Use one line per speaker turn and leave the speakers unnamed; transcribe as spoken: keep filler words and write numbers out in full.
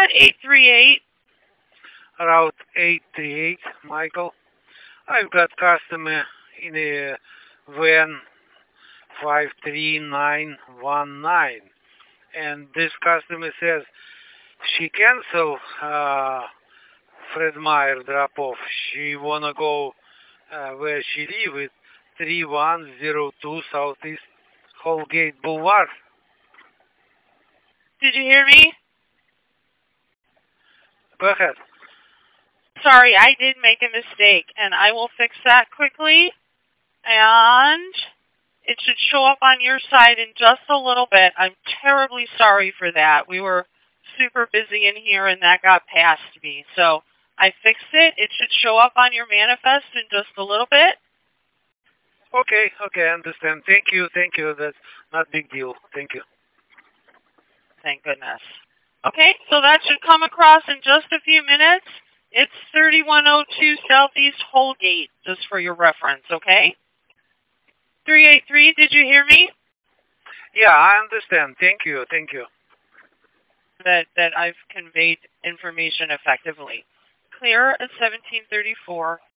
eight three eight.
Route eight three eight, Michael. I've got customer in a van five three nine one nine. And this customer says she cancel uh, Fred Meyer drop off. She wanna go uh, where she live with three one zero two Southeast Holgate Boulevard.
Did you hear me?
Go ahead.
Sorry, I did make a mistake, and I will fix that quickly. And it should show up on your side in just a little bit. I'm terribly sorry for that. We were super busy in here, and that got past me. So I fixed it. It should show up on your manifest in just a little bit.
Okay, okay, I understand. Thank you, thank you. That's not a big deal. Thank you.
Thank goodness. Okay, so that should come across in just a few minutes. It's thirty-one oh two Southeast Holgate, just for your reference, okay? three eight three, did you hear me?
Yeah, I understand. Thank you, thank you.
That, that I've conveyed information effectively. Clear at seventeen thirty-four.